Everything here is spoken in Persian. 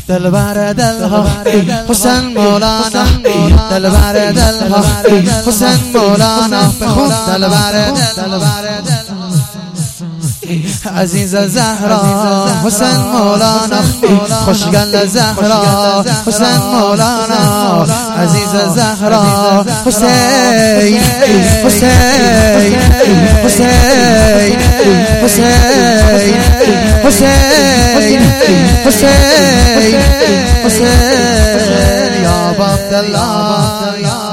دلبر دلها حسین مولانا، دلبر دلها حسین مولانا، بخون دلبر عزیز زهرا حسین مولانا، خوشگل زهرا حسین مولانا، عزیز زهرا حسین حسین حسین حسین حسین حسین حسین یا عبدالله.